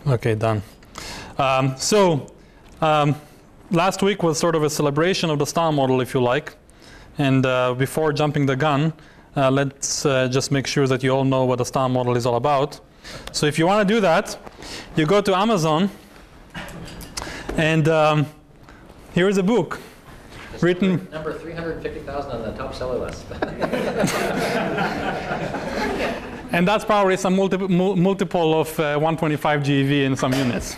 Okay, done. Last week was sort of a celebration of the star model, if you like. And before jumping the gun, let's just make sure that you all know what the star model is all about. So if you want to do that, you go to Amazon, and here is a book written. Number 350,000 on the top seller list. And that's probably some multiple of 125 GeV in some units.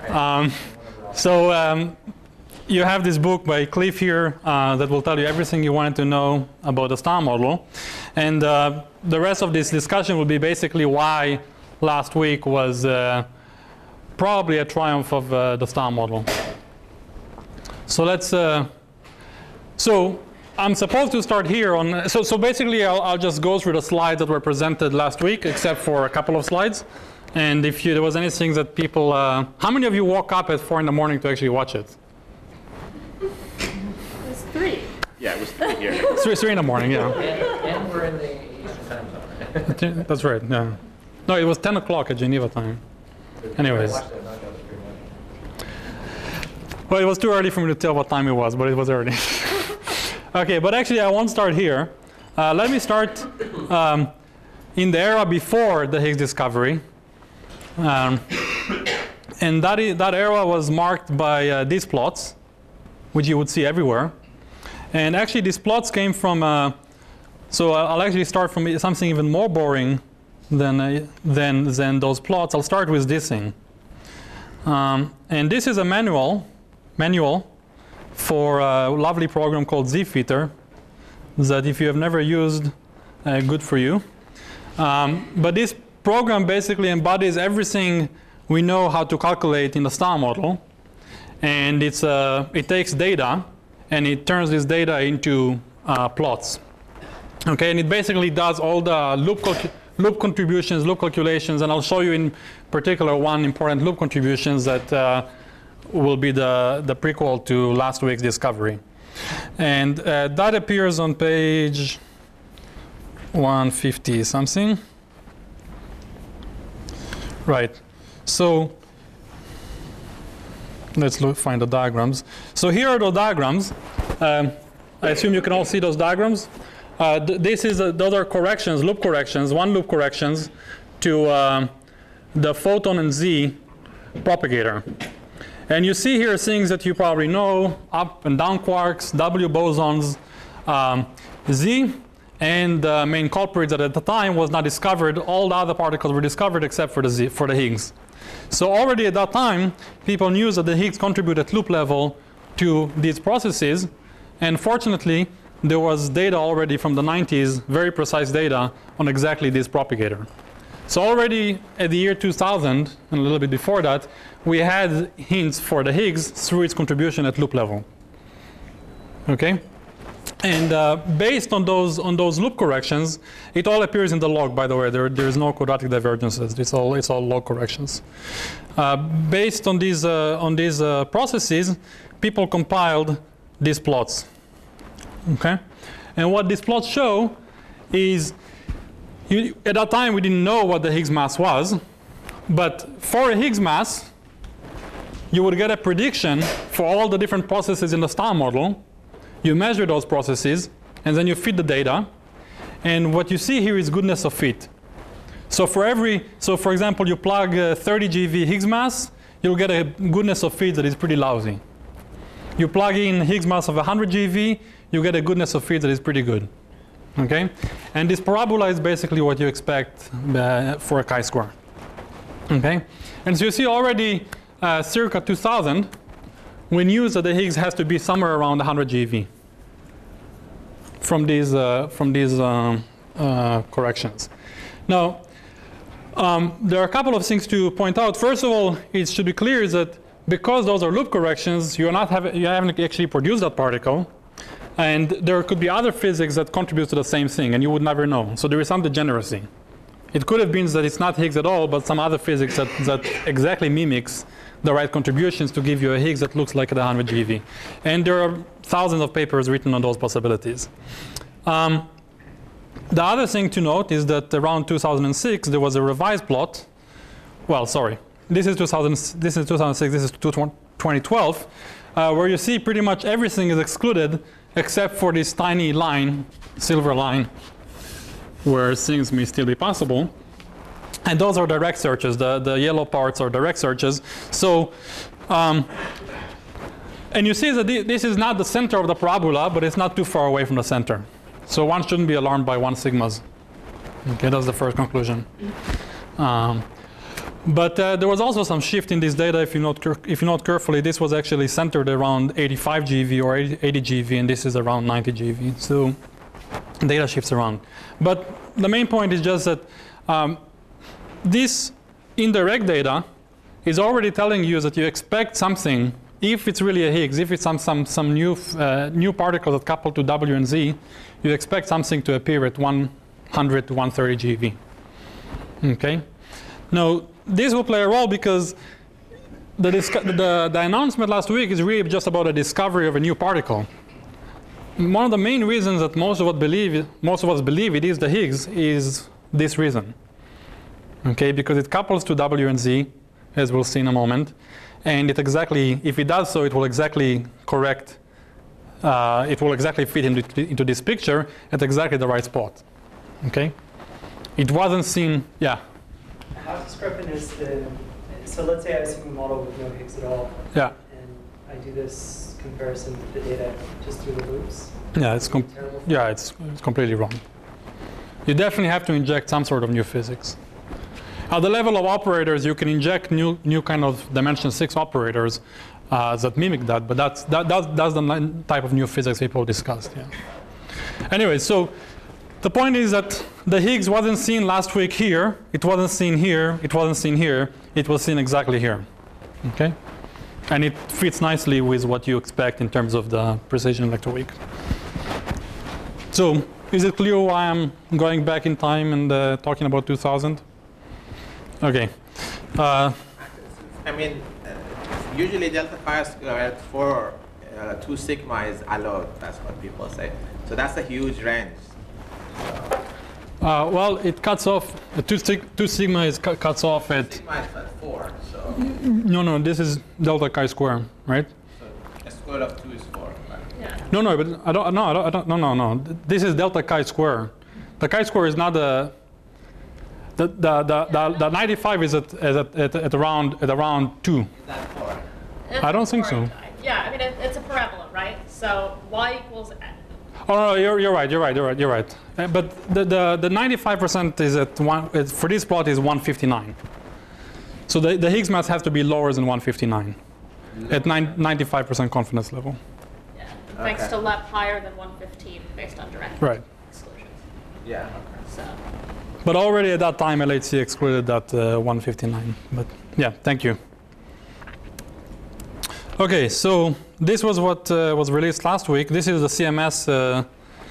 You have this book by Cliff here that will tell you everything you wanted to know about the star model. And the rest of this discussion will be basically why last week was probably a triumph of the star model. So let's. So I'm supposed to start here on. So basically, I'll just go through the slides that were presented last week, except for a couple of slides. And if there was anything that people, how many of you woke up at 4 in the morning to actually watch it? It was 3. Yeah, it was 3 here. 3 in the morning, yeah. And we're in the Eastern time zone. That's right. Yeah. No, it was 10 o'clock at Geneva time. Anyways. Well, it was too early for me to tell what time it was, but it was early. Okay, but actually I won't start here. Let me start in the era before the Higgs discovery. And that era was marked by these plots, which you would see everywhere. And actually these plots came from, so I'll actually start from something even more boring than those plots. I'll start with this thing. And this is a manual for a lovely program called ZFitter that if you have never used, good for you. But this program basically embodies everything we know how to calculate in the star model. And it takes data and it turns this data into plots. Okay, and it basically does all the loop contributions, loop calculations, and I'll show you in particular one important loop contributions that will be the prequel to last week's discovery. And that appears on page 150 something. Right. So let's find the diagrams. So here are the diagrams. I assume you can all see those diagrams. Those are corrections, loop corrections, one loop corrections to the photon and Z propagator. And you see here things that you probably know: up and down quarks, W bosons, Z, and the main culprit that at the time was not discovered. All the other particles were discovered except for the Higgs. So already at that time, people knew that the Higgs contribute at loop level to these processes. And fortunately, there was data already from the 90s, very precise data on exactly this propagator. So already at the year 2000, and a little bit before that, we had hints for the Higgs through its contribution at loop level. Okay? And based on those loop corrections, it all appears in the log, by the way. There is no quadratic divergences. It's all log corrections. Based on these processes, people compiled these plots. Okay? And what these plots show is, at that time we didn't know what the Higgs mass was, but for a Higgs mass, you would get a prediction for all the different processes in the star model. You measure those processes, and then you feed the data. And what you see here is goodness of fit. So for example, you plug 30 GeV Higgs mass, you'll get a goodness of fit that is pretty lousy. You plug in Higgs mass of 100 GeV, you get a goodness of fit that is pretty good. Okay? And this parabola is basically what you expect for a chi-square. Okay? And so you see already circa 2000, we knew that the Higgs has to be somewhere around 100 GeV from these corrections. Now, there are a couple of things to point out. First of all, it should be clear that because those are loop corrections, you haven't actually produced that particle. And there could be other physics that contribute to the same thing, and you would never know. So there is some degeneracy. It could have been that it's not Higgs at all, but some other physics that exactly mimics the right contributions to give you a Higgs that looks like the 100 GeV. And there are thousands of papers written on those possibilities. The other thing to note is that around 2006, there was a revised plot. Well, sorry, this is 2006, this is 2012, where you see pretty much everything is excluded except for this tiny line, silver line, where things may still be possible. And those are direct searches. The yellow parts are direct searches. So, and you see that this is not the center of the parabola, but it's not too far away from the center. So one shouldn't be alarmed by 1 sigmas. Okay, that's the first conclusion. But there was also some shift in this data. If you note carefully, this was actually centered around 85 GeV or 80 GeV, and this is around 90 GeV. So data shifts around. But the main point is just that this indirect data is already telling you that you expect something. If it's really a Higgs, if it's some new particle that coupled to W and Z, you expect something to appear at 100 to 130 GeV. Okay. Now this will play a role because the announcement last week is really just about a discovery of a new particle. One of the main reasons that most of us believe it is the Higgs is this reason. Okay, because it couples to W and Z, as we'll see in a moment, and it exactly, if it does so, it will exactly correct. It will exactly fit into this picture at exactly the right spot. Okay, it wasn't seen. Yeah. How discrepant is the? So let's say I have a single model with no Higgs at all. Yeah. And I do this comparison with the data just through the loops. Yeah, it's completely wrong. You definitely have to inject some sort of new physics. At the level of operators, you can inject new kind of dimension 6 operators that mimic that, but that's the type of new physics people discussed. Yeah. Anyway, so the point is that the Higgs wasn't seen last week here. It wasn't seen here. It wasn't seen here. It was seen exactly here. Okay, and it fits nicely with what you expect in terms of the precision electron weak. So, is it clear why I'm going back in time and talking about 2000? Okay. I mean, usually delta phi squared for 2 sigma is allowed. That's what people say. So that's a huge range. Well, it cuts off. 2 sigma is cuts off at. Sigma is at 4. So. No. This is delta chi square, right? So a square of 2 is 4. Right? Yeah. No. But I don't. No. This is delta chi square. The chi square is not the. The 95 is at around 2. Is that 4? I don't think so. Yeah, I mean it's a parabola, right? So y equals n. Oh no, you're right. But the 95% is at for this plot is 159. So the Higgs mass has to be lower than 159 at 95% confidence level. Yeah, thanks to LEP higher than 115 based on direct Right. exclusions. Yeah. Okay. So. But already at that time, LHC excluded that 159. But yeah, thank you. Okay, so this was what was released last week. This is the CMS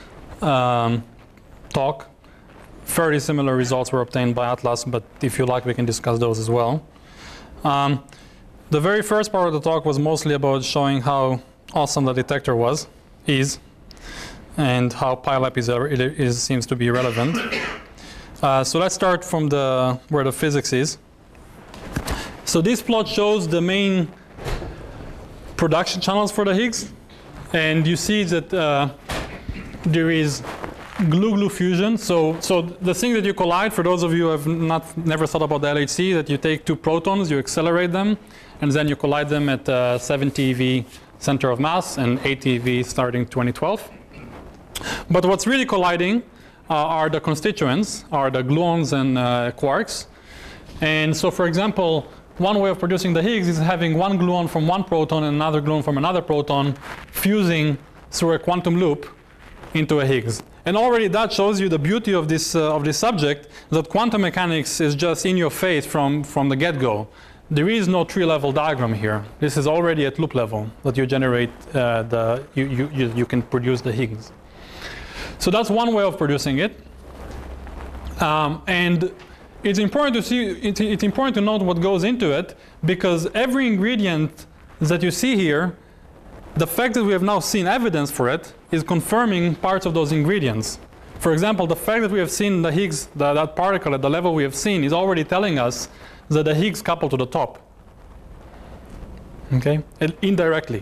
talk. Fairly similar results were obtained by Atlas, but if you like, we can discuss those as well. The very first part of the talk was mostly about showing how awesome the detector is, and how PyLab seems to be relevant. So let's start from where the physics is. So this plot shows the main production channels for the Higgs, and you see that there is glue-glue fusion. So the thing that you collide, for those of you who have never thought about the LHC, that you take 2 protons, you accelerate them, and then you collide them at 7 TeV center of mass and 8 TeV starting 2012. But what's really colliding are the constituents, are the gluons and quarks. And so, for example, one way of producing the Higgs is having one gluon from one proton and another gluon from another proton fusing through a quantum loop into a Higgs. And already that shows you the beauty of this subject, that quantum mechanics is just in your face from the get-go. There is no tree-level diagram here. This is already at loop level that you generate you can produce the Higgs. So that's one way of producing it, and it's important to see. It's important to note what goes into it, because every ingredient that you see here, the fact that we have now seen evidence for it is confirming parts of those ingredients. For example, the fact that we have seen the Higgs, that particle at the level we have seen, is already telling us that the Higgs couple to the top. Okay, indirectly.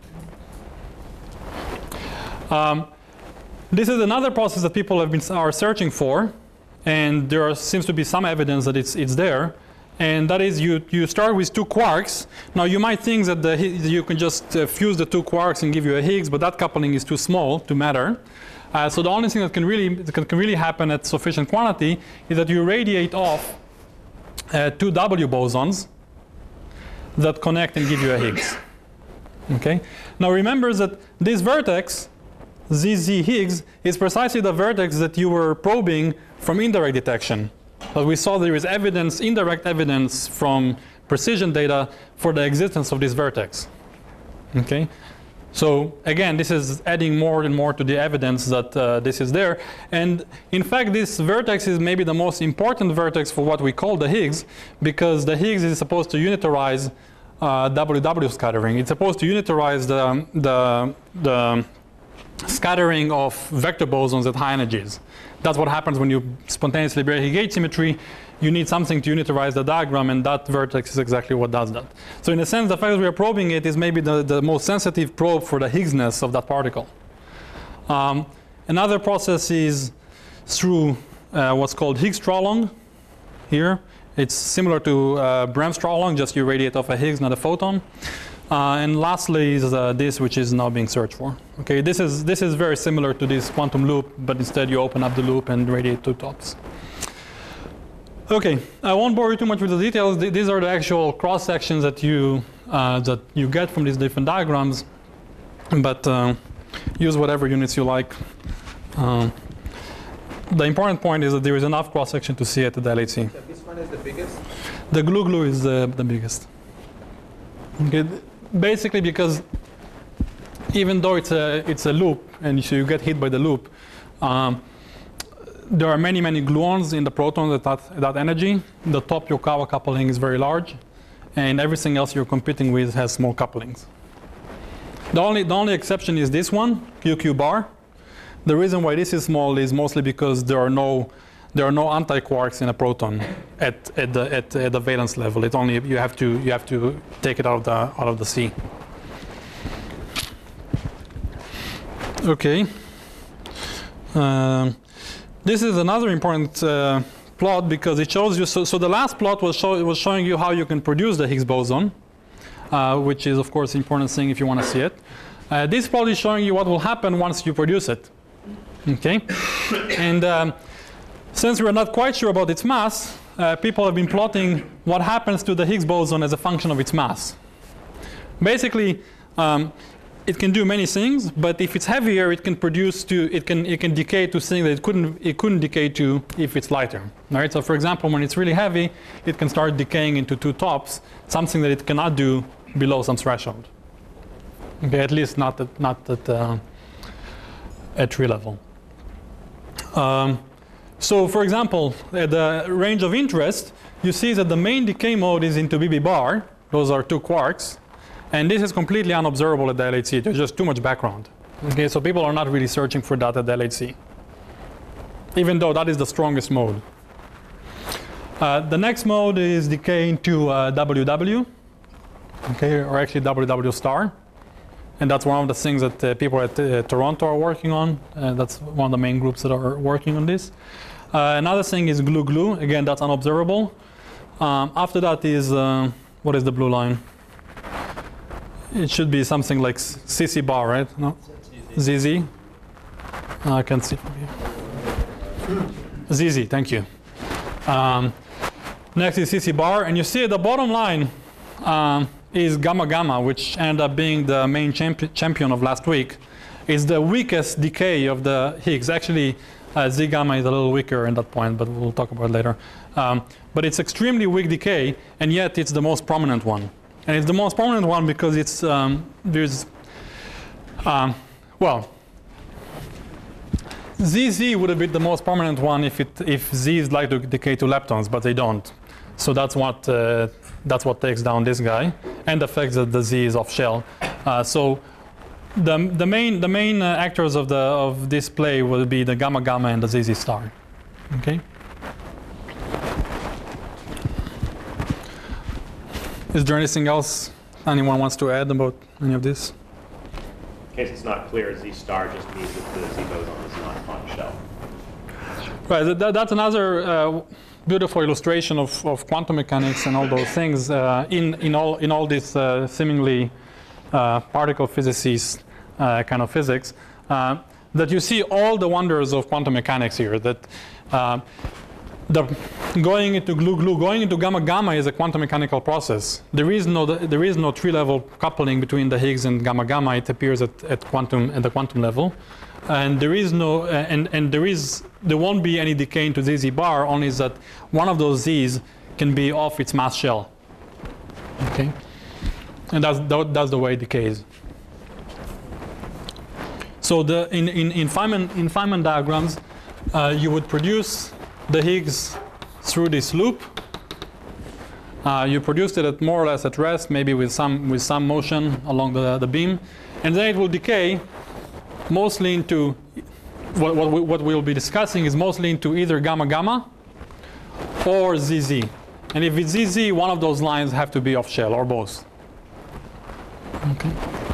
This is another process that people are searching for, and there seems to be some evidence that it's there. And that is, you start with 2 quarks. Now you might think that you can just fuse the 2 quarks and give you a Higgs, but that coupling is too small to matter. So the only thing that can really happen at sufficient quantity is that you radiate off 2 W bosons that connect and give you a Higgs. Okay. Now remember that this vertex, ZZ Higgs, is precisely the vertex that you were probing from indirect detection. But we saw there is evidence, indirect evidence from precision data for the existence of this vertex. Okay. So again, this is adding more and more to the evidence that this is there. And in fact, this vertex is maybe the most important vertex for what we call the Higgs, because the Higgs is supposed to unitarize WW scattering. It's supposed to unitarize the scattering of vector bosons at high energies. That's what happens when you spontaneously break a gauge symmetry. You need something to unitarize the diagram, and that vertex is exactly what does that. So in a sense, the fact that we are probing it is maybe the most sensitive probe for the Higgsness of that particle. Another process is through what's called Higgs-Strahlung here. It's similar to Bremse-Strahlung, just you radiate off a Higgs, not a photon. And lastly is this, which is now being searched for. Okay, this is very similar to this quantum loop, but instead you open up the loop and radiate 2 tops. Okay, I won't bore you too much with the details. These are the actual cross sections that you get from these different diagrams, but use whatever units you like. The important point is that there is enough cross section to see it at the LHC. So this one is the biggest? The glue is the biggest. Okay. Basically, because even though it's a loop, and so you get hit by the loop, there are many gluons in the proton at that energy. The top Yukawa coupling is very large, and everything else you're competing with has small couplings. The only exception is this one, QQ bar. The reason why this is small is mostly because there are no antiquarks in a proton at the valence level. It's only you have to take it out of the C. Okay. This is another important plot because it shows you. So the last plot was showing you how you can produce the Higgs boson, which is of course an important thing if you want to see it. This plot is showing you what will happen once you produce it. Okay, and since we're not quite sure about its mass, people have been plotting what happens to the Higgs boson as a function of its mass. Basically, it can do many things, but if it's heavier, it can decay to things that it couldn't decay to if it's lighter. Right? So, for example, when it's really heavy, it can start decaying into 2 tops, something that it cannot do below some threshold. Okay, at least not at tree level. So, for example, at the range of interest, you see that the main decay mode is into BB bar. Those are 2 quarks. And this is completely unobservable at the LHC. There's just too much background. Okay, so people are not really searching for that at the LHC, even though that is the strongest mode. The next mode is decay into WW, okay, or actually WW star. And that's one of the things that people at Toronto are working on. That's one of the main groups that are working on this. Another thing is glue. Again, that's unobservable. After that is, what is the blue line? It should be something like CC bar, right? No? ZZ. I can't see from here. ZZ, thank you. Next is CC bar. And you see at the bottom line is gamma gamma, which ended up being the main champion of last week. It's the weakest decay of the Higgs. Actually, Z gamma is a little weaker in that point, but we'll talk about it later. But it's extremely weak decay, and yet it's the most prominent one. And it's the most prominent one because it's well, ZZ would have been the most prominent one if Z's like to decay to leptons, but they don't. So that's what takes down this guy, and the fact that the Z is off shell. So the main actors of this play will be the gamma gamma and the ZZ star. Okay. Is there anything else anyone wants to add about any of this? In case it's not clear, Z star just means that the Z boson is not on shell. Right, that's another beautiful illustration of quantum mechanics and all those things in all this seemingly particle physicist kind of physics. That you see all the wonders of quantum mechanics here. That going into glue, going into gamma is a quantum mechanical process. There is no 3-level coupling between the Higgs and gamma. It appears at the quantum level, and there won't be any decay into ZZ bar. Only is that one of those Z's can be off its mass shell. Okay, and that's the way it decays. So in Feynman diagrams, you would produce the Higgs through this loop. You produced it at more or less at rest, maybe with some motion along the beam, and then it will decay mostly into what we'll be discussing is mostly into either gamma or ZZ. And if it's ZZ, one of those lines have to be off shell or both. Okay.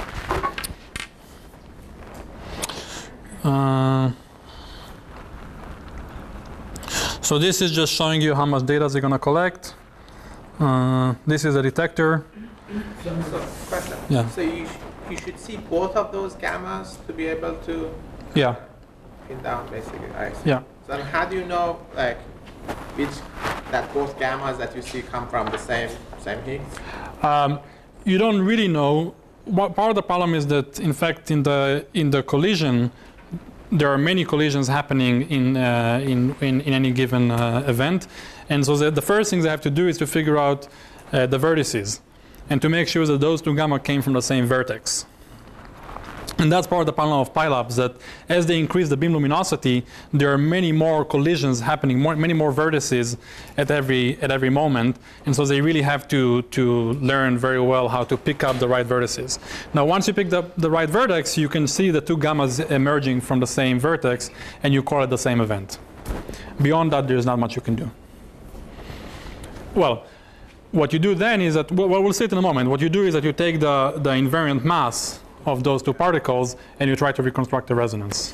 So this is just showing you how much data they're going to collect. This is a detector. So question. Yeah. So you should see both of those gammas to be able to Yeah. pin down basically. I see. Yeah. So how do you know like that both gammas that you see come from the same Higgs? You don't really know. Part of the problem is that, in fact, in the collision, there are many collisions happening in any given event, and so the first thing they have to do is to figure out the vertices, and to make sure that those two gamma came from the same vertex. And that's part of the problem of PILABs, that as they increase the beam luminosity, there are many more collisions happening, many more vertices at every moment, and so they really have to learn very well how to pick up the right vertices. Now, once you pick up the right vertex, you can see the two gammas emerging from the same vertex, and you call it the same event. Beyond that, there's not much you can do. Well, what you do then is that, well, we'll see it in a moment. What you do is that you take the invariant mass of those two particles, and you try to reconstruct the resonance.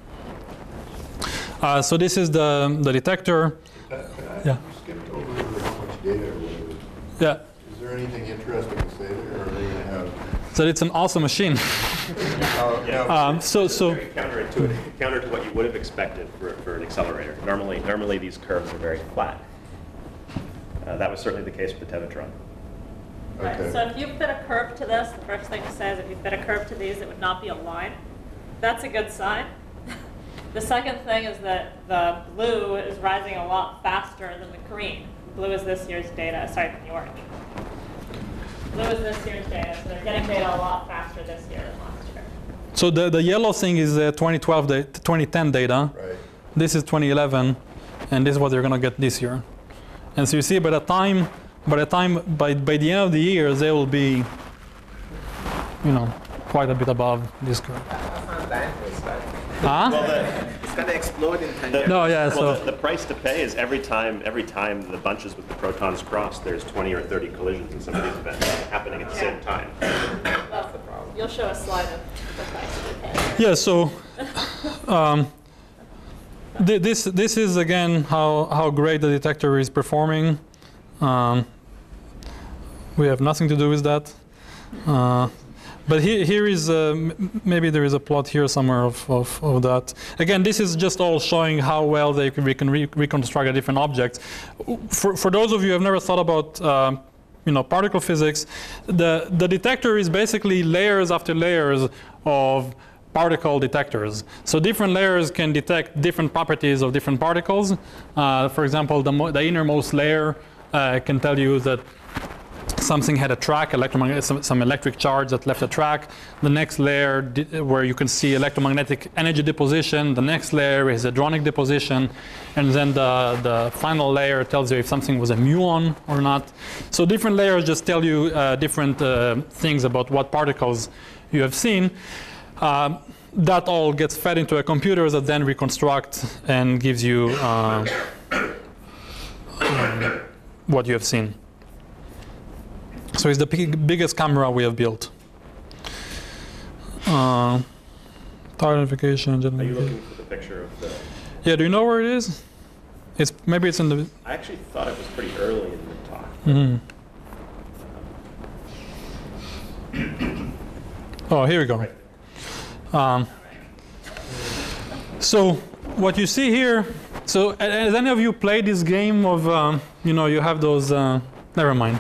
So this is the detector. Yeah. You skipped over how much data. Yeah. Is there anything interesting to say there, or are they going to have? So it's an awesome machine. Very counter to what you would have expected for an accelerator. Normally these curves are very flat. That was certainly the case with the Tevatron. Right, Okay. so if you fit a curve to this, the first thing it says, if you fit a curve to these, it would not be a line. That's a good sign. The second thing is that the blue is rising a lot faster than the green. Blue is this year's data, sorry, the orange. Blue is this year's data, so they're getting data a lot faster this year than last year. So the yellow thing is 2010 data. Right. This is 2011, and this is what they're going to get this year. And so you see, by the end of the year, they will be, quite a bit above this curve. That's not dangerous, right? Huh? Well, It's going to explode in 10 years. No, yeah. well, So the price to pay is every time the bunches with the protons cross, there's 20 or 30 collisions in some of these events happening at the same time. That's the problem. You'll show a slide of the price to pay. yeah. So this is again how great the detector is performing. We have nothing to do with that. But here is, maybe there is a plot here somewhere of that. Again, this is just all showing how well we can reconstruct a different object. For those of you who have never thought about particle physics, the detector is basically layers after layers of particle detectors. So different layers can detect different properties of different particles. For example, the innermost layer can tell you that something had a track, some electric charge that left a track. The next layer where you can see electromagnetic energy deposition. The next layer is hadronic deposition. And then the final layer tells you if something was a muon or not. So different layers just tell you different things about what particles you have seen. That all gets fed into a computer that then reconstructs and gives you what you have seen. So it's the biggest camera we have built. Tower identification. Are you looking for the picture of the? Yeah, do you know where it is? Maybe it's in the. I actually thought it was pretty early in the talk. Oh, here we go. So what you see here. So has any of you played this game of you have those? Never mind.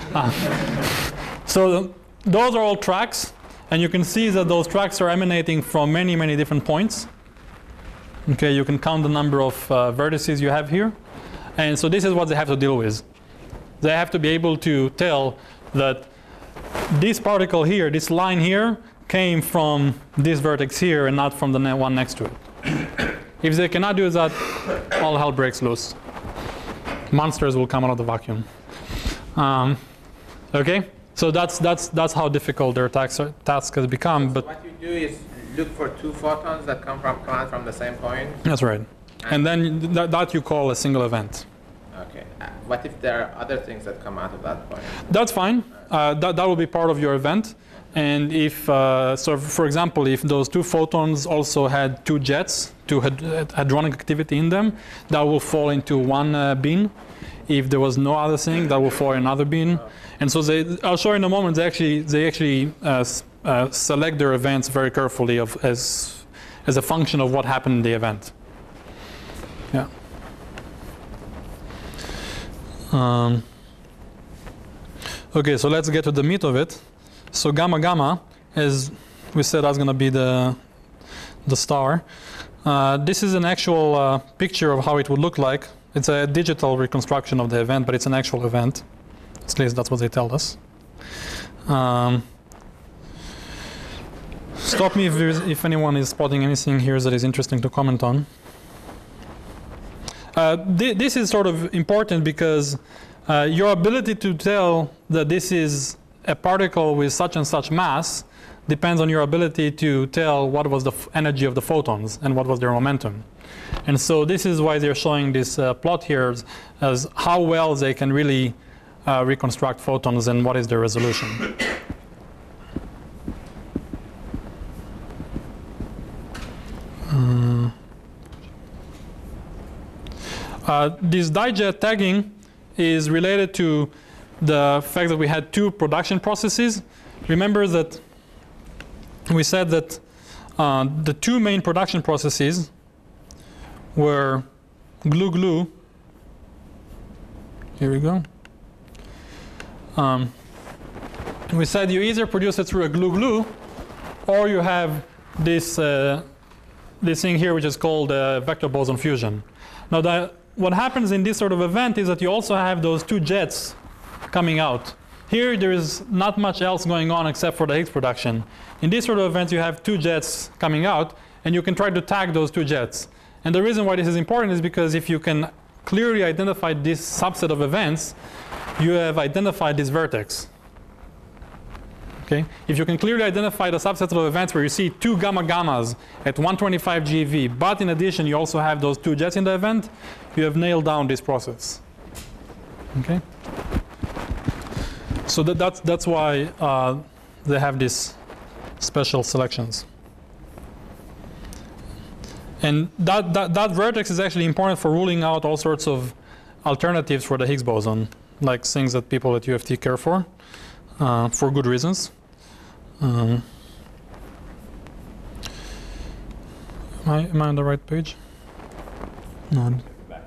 So those are all tracks, and you can see that those tracks are emanating from many, many different points. Okay, you can count the number of vertices you have here. And so this is what they have to deal with. They have to be able to tell that this particle here, this line here, came from this vertex here and not from the one next to it. If they cannot do that, all hell breaks loose. Monsters will come out of the vacuum. Okay, so that's how difficult their task has become. But what you do is look for two photons that come from the same point. That's right. And then that you call a single event. Okay. What if there are other things that come out of that point? That's fine. That will be part of your event. And if, so for example, if those two photons also had two jets, two hadronic activity in them, that will fall into one bin. If there was no other thing, that will fall in another bin. And so I'll show you in a moment, they actually select their events very carefully as a function of what happened in the event. Yeah. Okay, so let's get to the meat of it. So gamma gamma, as we said, that's going to be the star. This is an actual picture of how it would look like. It's a digital reconstruction of the event, but it's an actual event. At least that's what they tell us. Stop me if anyone is spotting anything here that is interesting to comment on. This is sort of important because your ability to tell that this is a particle with such and such mass depends on your ability to tell what was the energy of the photons and what was their momentum. And so this is why they're showing this plot here as how well they can really reconstruct photons and what is their resolution. This dijet tagging is related to the fact that we had two production processes. Remember that we said that the two main production processes were glue. Here we go. We said you either produce it through a glue, or you have this thing here, which is called vector boson fusion. Now, what happens in this sort of event is that you also have those two jets coming out. Here, there is not much else going on except for the Higgs production. In this sort of event, you have two jets coming out, and you can try to tag those two jets. And the reason why this is important is because if you can clearly identify this subset of events, you have identified this vertex. Okay? If you can clearly identify the subset of events where you see two gamma gammas at 125 GeV, but in addition you also have those two jets in the event, you have nailed down this process. Okay? So that's why they have these special selections. And that vertex is actually important for ruling out all sorts of alternatives for the Higgs boson, like things that people at U of T care for good reasons. Am I on the right page? No.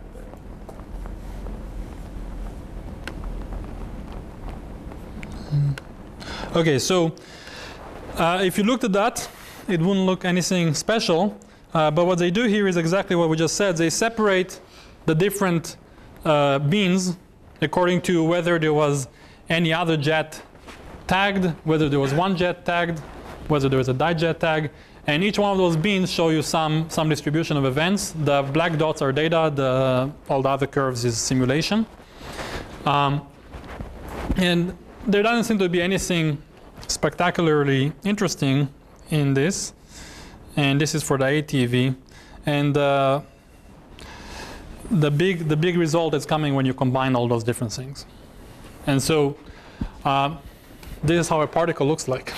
Okay, so if you looked at that, it wouldn't look anything special. But what they do here is exactly what we just said. They separate the different beams according to whether there was any other jet tagged, whether there was one jet tagged, whether there was a dijet tag. And each one of those beams show you some distribution of events. The black dots are data, all the other curves is simulation. And there doesn't seem to be anything spectacularly interesting in this. And this is for the ATV. And the big result is coming when you combine all those different things. And so This is how a particle looks like.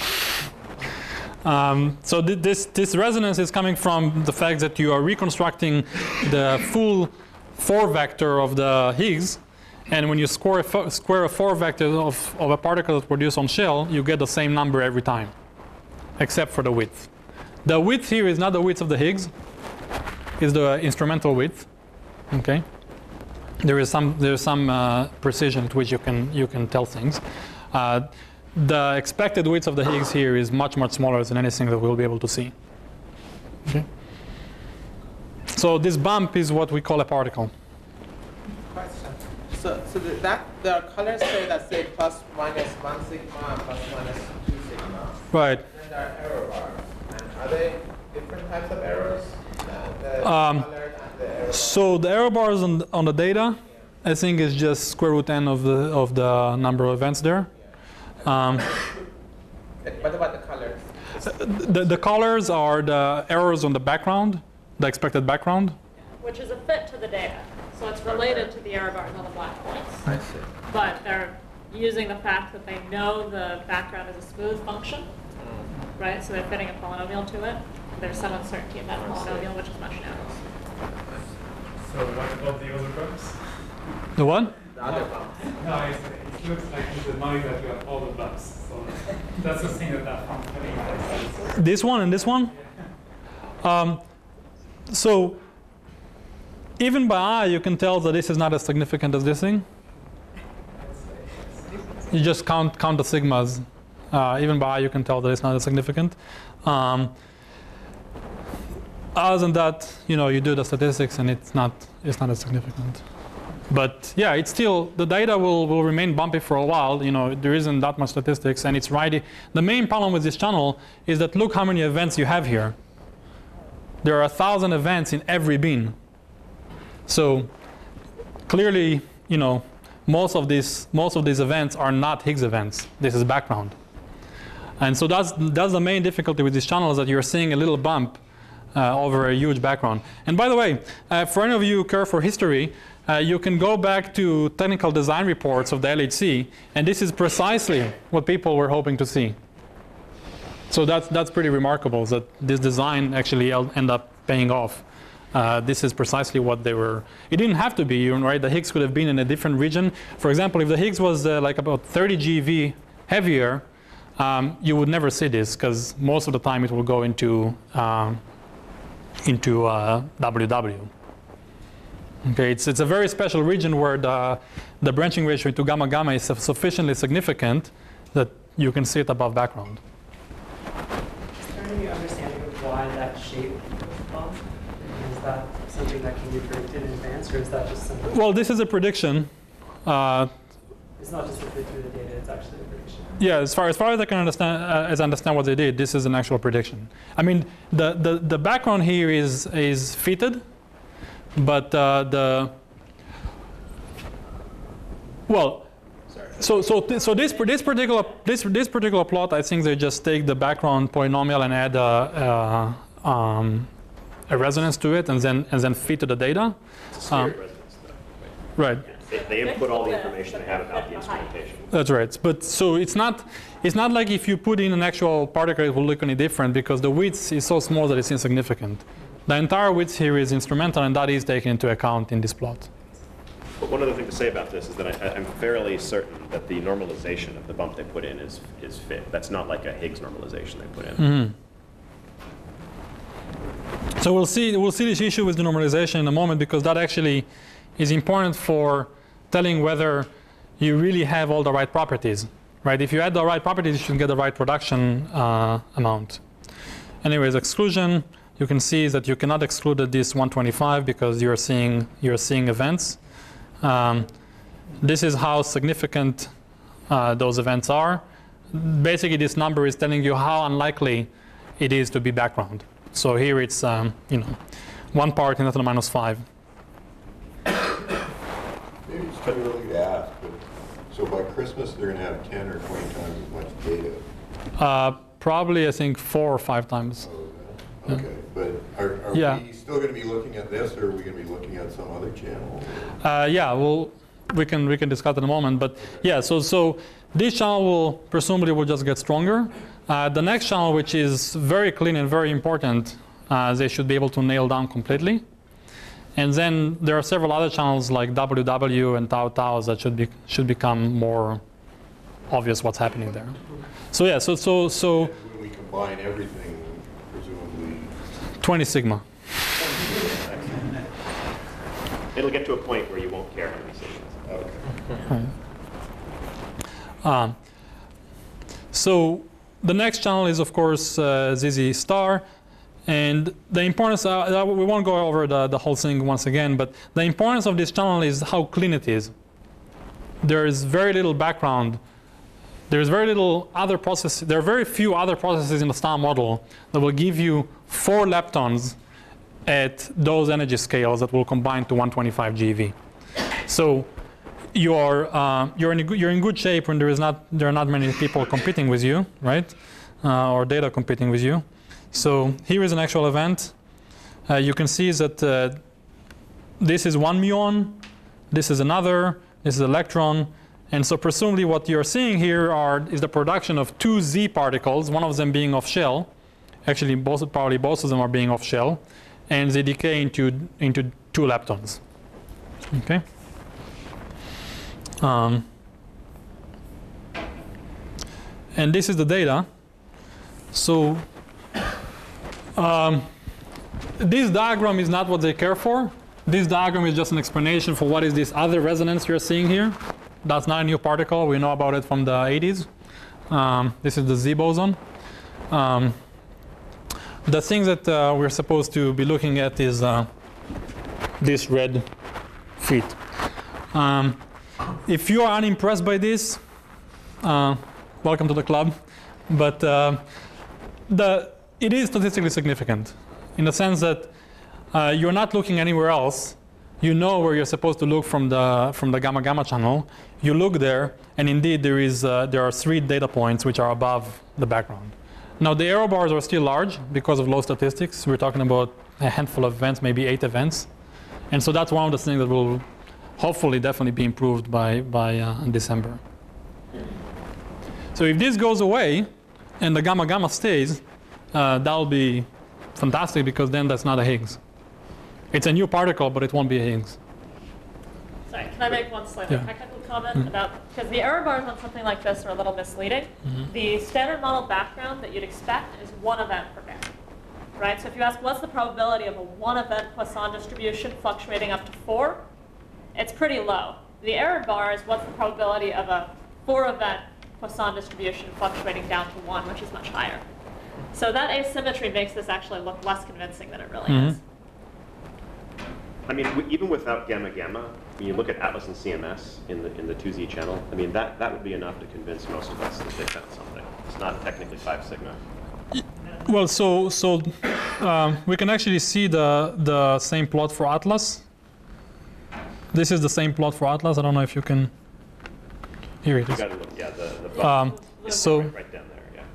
So this resonance is coming from the fact that you are reconstructing the full 4 vector of the Higgs, and when you square a 4 vector of a particle that's produced on shell, you get the same number every time, except for the width. The width here is not the width of the Higgs, it's the instrumental width. Okay, there's some precision at which you can tell things. The expected width of the Higgs here is much smaller than anything that we'll be able to see. Okay. So this bump is what we call a particle. Question. So the colors say that say plus minus 1 sigma, plus minus 2 sigma. Right. And there are error bars. And are they different types of errors? The Um, colored and the error bars? So the error bars on the data, I think is just square root n of the number of events there. What about the colors? The colors are the errors on the background, the expected background. Which is a fit to the data. So it's related to the error bars on the black holes. I see. But they're using the fact that they know the background is a smooth function, right? So they're fitting a polynomial to it. There's some uncertainty in that polynomial, which is much narrower. So what about the other bumps? The what? The other bump. No, it looks like in the money that you have all the bumps. So that's the thing that I'm putting in place. This one and this one? So even by eye, you can tell that this is not as significant as this thing. You just count the sigmas. Even by eye, you can tell that it's not as significant. Other than that, you do the statistics, and it's not as significant. But yeah, it's still, the data will remain bumpy for a while. There isn't that much statistics, and it's right. The main problem with this channel is that look how many events you have here. There are 1,000 events in every bin. So clearly, most of these events are not Higgs events. This is background. And so that's the main difficulty with this channel, is that you're seeing a little bump over a huge background. And by the way, for any of you who care for history, you can go back to technical design reports of the LHC, and this is precisely what people were hoping to see. So that's pretty remarkable, that this design actually ended up paying off. This is precisely what they were. It didn't have to be, right? The Higgs could have been in a different region. For example, if the Higgs was like about 30 GeV heavier, you would never see this, because most of the time it will go into WW. Okay, it's a very special region where the branching ratio into gamma gamma is sufficiently significant that you can see it above background. Is there any understanding of why that shape was bumped? Is that something that can be predicted in advance, or is that just something? Well, this is a prediction. It's not just a fit through the data; it's actually a prediction. Yeah, as far as I can understand, as I understand what they did, this is an actual prediction. I mean, the background here is fitted, but so this particular plot, I think they just take the background polynomial and add a resonance to it, and then fit to the data. It's a sphere resonance, though. Right. They input all the information they have about the instrumentation. That's right. But so it's not like if you put in an actual particle, it will look any different, because the width is so small that it's insignificant. The entire width here is instrumental, and that is taken into account in this plot. But one other thing to say about this is that I'm fairly certain that the normalization of the bump they put in is fit. That's not like a Higgs normalization they put in. Mm-hmm. So we'll see this issue with the normalization in a moment, because that actually is important for telling whether you really have all the right properties, right? If you add the right properties, you should get the right production amount. Anyways, exclusion, you can see that you cannot exclude this 125 because you're seeing events. This is how significant those events are. Basically, this number is telling you how unlikely it is to be background. So here it's 1 part in 10 to the minus 5. Maybe it's too early to ask, but so by Christmas they're going to have 10 or 20 times as much data. Probably, I think 4 or 5 times. Oh, okay, but are Yeah. we still going to be looking at this, or are we going to be looking at some other channel? Yeah, well, we can discuss in a moment. But yeah, so this channel will presumably will just get stronger. The next channel, which is very clean and very important, they should be able to nail down completely. And then there are several other channels like WW and Tau Taus that should become more obvious what's happening there. So yeah, so When we combine everything, presumably. 20 sigma. It'll get to a point where you won't care how many signals. Okay. So the next channel is of course ZZ star, and the importance, we won't go over the whole thing once again, but the importance of this channel is how clean it is. There is very little background. There is very little other process. There are very few other processes in the star model that will give you 4 leptons at those energy scales that will combine to 125 GeV. So you're in good shape when there are not many people competing with you, right? Or data competing with you. So here is an actual event. You can see that this is one muon, this is another, this is electron, and so presumably what you're seeing here is the production of 2 Z particles, one of them being off shell. Actually, probably both of them are being off shell, and they decay into 2 leptons. Okay. And this is the data. So this diagram is not what they care for. This diagram is just an explanation for what is this other resonance you're seeing here. That's not a new particle. We know about it from the 80s. This is the Z boson. The thing that we're supposed to be looking at is this red feet. If you are unimpressed by this, welcome to the club. But it is statistically significant in the sense that you're not looking anywhere else. You know where you're supposed to look from the gamma-gamma channel. You look there, and indeed there are 3 data points which are above the background. Now the error bars are still large because of low statistics. We're talking about a handful of events, maybe 8 events, and so that's one of the things that will hopefully definitely be improved by December. So if this goes away and the gamma-gamma stays, that'll be fantastic because then that's not a Higgs. It's a new particle, but it won't be a Higgs. Sorry, can I make one slightly technical comment about, because the error bars on something like this are a little misleading. The standard model background that you'd expect is 1 event per band, right? So if you ask what's the probability of a 1 event Poisson distribution fluctuating up to 4, it's pretty low. The error bar is what's the probability of a 4 event Poisson distribution fluctuating down to 1, which is much higher. So that asymmetry makes this actually look less convincing than it really is. I mean, even without gamma-gamma, when you look at Atlas and CMS in the 2Z channel, I mean, that would be enough to convince most of us that they found something. It's not technically 5 sigma. Well, so we can actually see the same plot for Atlas. This is the same plot for Atlas. I don't know if you can. Here it You is. got to look, yeah, the button So right down there, yeah.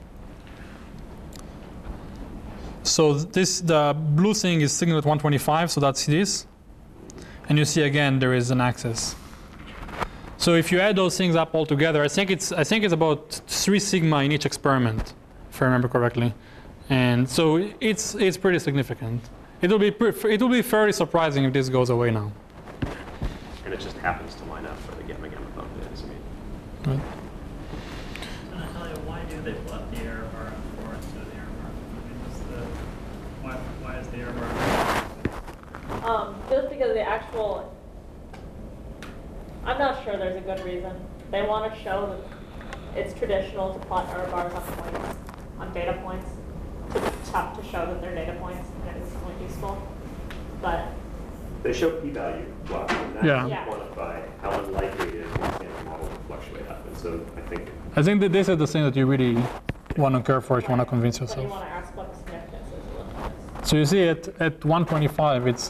so the blue thing is signal at 125, so that's this. And you see again there is an axis. So if you add those things up all together, I think it's about 3 sigma in each experiment, if I remember correctly. And so it's pretty significant. It will be fairly surprising if this goes away now. And it just happens to line up where the gamma-gamma bump is. I mean, Right. And I tell you, why do they plot the error bar before instead of the error bar? I mean, why is the error bar? Just because the actual, I'm not sure there's a good reason. They want to show that it's traditional to plot error bars on points, on data points. It's tough to show that they're data points and it's point useful. But they show p-value plot, and that Yeah. Yeah. quantify how unlikely it is for the standard model to fluctuate up. And so I think that this is the thing that you really want to care for if you want to convince then you yourself. want to ask what the significance is of this. So you see at 125, it's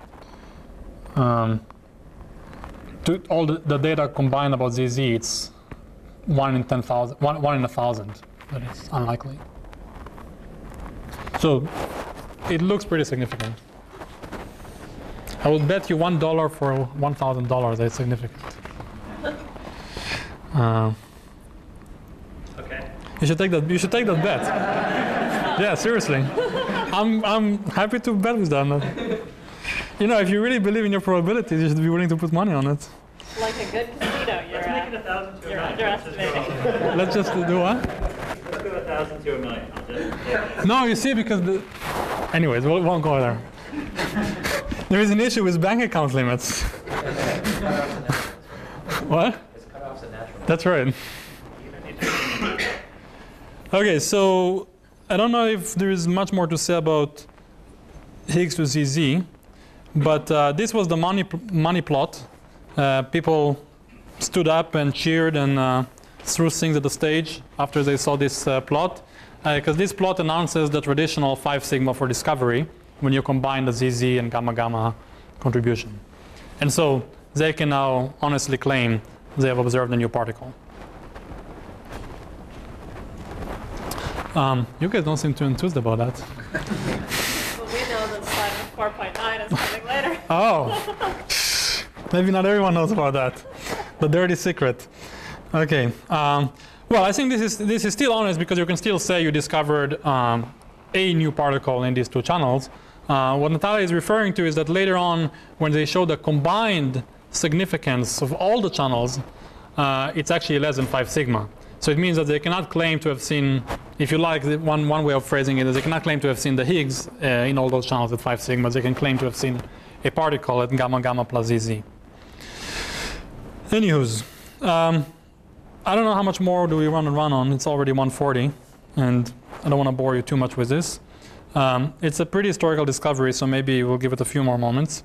all the data combined about ZZ, it's 1 in 10,000, 1 in 1,000. That is unlikely. So it looks pretty significant. I will bet you $1 for $1,000 that it's significant. You should take that. You should take that bet. Yeah, seriously. I'm happy to bet with that. You know, if you really believe in your probabilities, you should be willing to put money on it. Like a good casino, Let's make it 1,000 to a you're million. underestimating. Let's just do what? Let's go 1,000 to a million. I'll just, No, you see, because anyways, we won't go there. There is an issue with bank account limits. What? It's cutoffs and natural. That's right. Okay, so I don't know if there is much more to say about Higgs to ZZ, but this was the money plot. People stood up and cheered and threw things at the stage after they saw this plot, because this plot announces the traditional 5 sigma for discovery when you combine the ZZ and gamma gamma contribution. And so they can now honestly claim they have observed a new particle. You guys don't seem too enthused about that. Well, we know that Simon 4.9 is coming later. Oh, maybe not everyone knows about that. The dirty secret. Okay. Well, I think this is still honest because you can still say you discovered a new particle in these two channels. What Natalia is referring to is that later on, when they show the combined significance of all the channels, it's actually less than 5 sigma. So it means that they cannot claim to have seen, if you like, one way of phrasing it is they cannot claim to have seen the Higgs in all those channels at 5 sigma. They can claim to have seen a particle at gamma gamma plus ZZ. Anywho's, I don't know how much more do we run on. It's already 1:40, and I don't want to bore you too much with this. It's a pretty historical discovery, so maybe we'll give it a few more moments.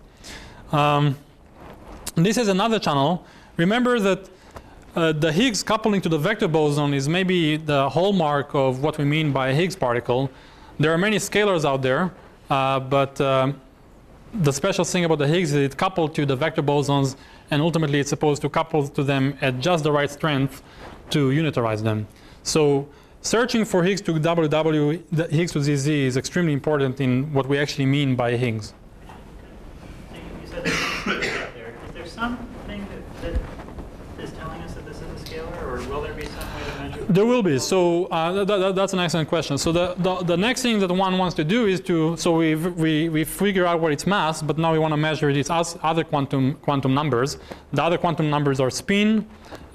This is another channel. Remember that the Higgs coupling to the vector boson is maybe the hallmark of what we mean by a Higgs particle. There are many scalars out there, but the special thing about the Higgs is it coupled to the vector bosons, and ultimately it's supposed to couple to them at just the right strength to unitarize them. So searching for Higgs to WW, the Higgs to ZZ is extremely important in what we actually mean by Higgs. you said there's something out there. Is there something that is telling us that this is a scalar, or will there be some way to measure it? There will be. So that's an excellent question. So the next thing that one wants to do is to, so we figure out what its mass, but now we want to measure these other quantum numbers. The other quantum numbers are spin,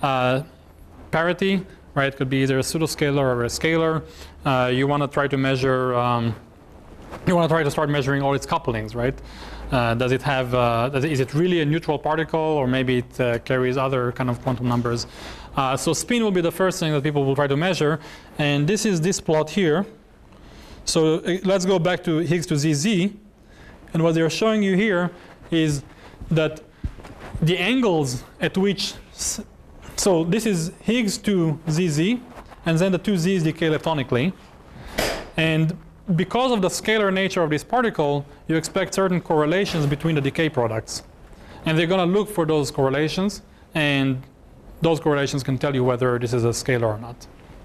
parity, right? It could be either a pseudoscalar or a scalar. You want to try to measure, you want to try to start measuring all its couplings, right? Does it have, is it really a neutral particle, or maybe it carries other kind of quantum numbers? So spin will be the first thing that people will try to measure, and this is this plot here. So let's go back to Higgs to ZZ, and what they're showing you here is that the angles at which, so this is Higgs to ZZ, and then the two Z's decay leptonically, and because of the scalar nature of this particle, you expect certain correlations between the decay products. And they're going to look for those correlations, and those correlations can tell you whether this is a scalar or not.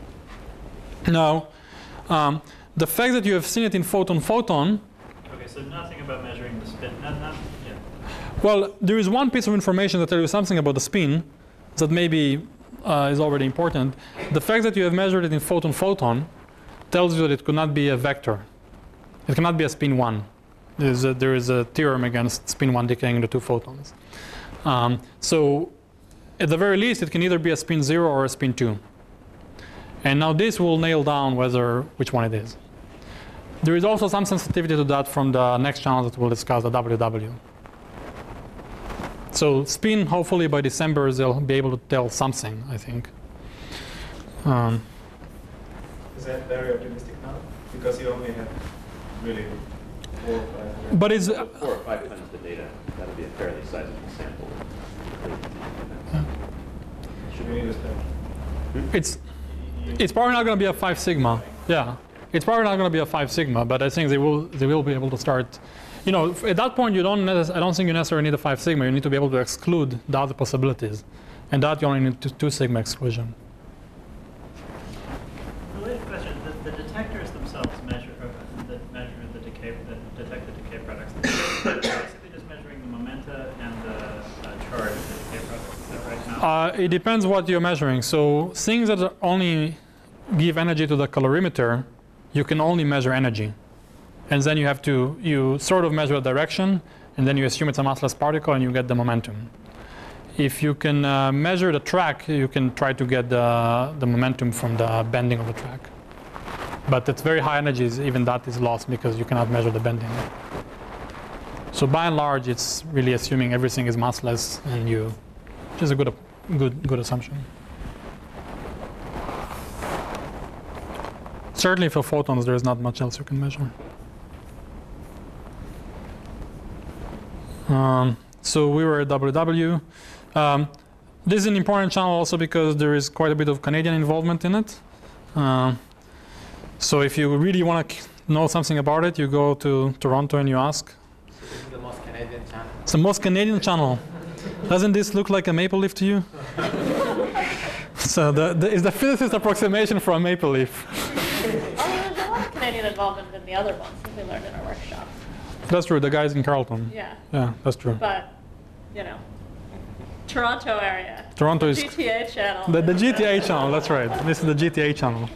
Now, the fact that you have seen it in photon-photon. Okay, so nothing about measuring the spin. Yeah. Well, there is one piece of information that tells you something about the spin that maybe is already important. The fact that you have measured it in photon-photon tells you that it could not be a vector. It cannot be a spin 1. There is a theorem against spin 1 decaying into 2 photons. So at the very least, it can either be a spin 0 or a spin 2. And now this will nail down which one it is. There is also some sensitivity to that from the next channel that we'll discuss, the WW. So spin, hopefully by December, they'll be able to tell something, I think. Is that very optimistic now? Because you only have really 4 or 5. But it's 4 or 5 times the data. That would be a fairly sizable sample. Should we use that? it's probably not going to be a 5 sigma. Yeah, it's probably not going to be a 5 sigma. But I think they will be able to start. You know, at that point, I don't think you necessarily need a 5 sigma. You need to be able to exclude the other possibilities, and that you only need 2 sigma exclusion. Related question: the detectors themselves measure the decay, that detect the decay products. They're basically just measuring the momenta and the charge of the decay products. Is that right now? It depends what you're measuring. So things that are only give energy to the colorimeter, you can only measure energy. And then you sort of measure the direction, and then you assume it's a massless particle and you get the momentum. If you can measure the track, you can try to get the momentum from the bending of the track. But at very high energies, even that is lost because you cannot measure the bending. So by and large, it's really assuming everything is massless, and which is a good assumption. Certainly for photons, there is not much else you can measure. So we were at WW. This is an important channel also because there is quite a bit of Canadian involvement in it. So if you really want to know something about it, you go to Toronto and you ask. So this is the most Canadian channel. It's the most Canadian channel. Doesn't this look like a maple leaf to you? So it's the physicist approximation for a maple leaf. There's a lot of Canadian involvement in the other ones that we learned in our workshop. That's true. The guys in Carleton. Yeah. Yeah, that's true. But, Toronto area. Toronto is GTA channel. the GTA channel. That's right. This is the GTA channel.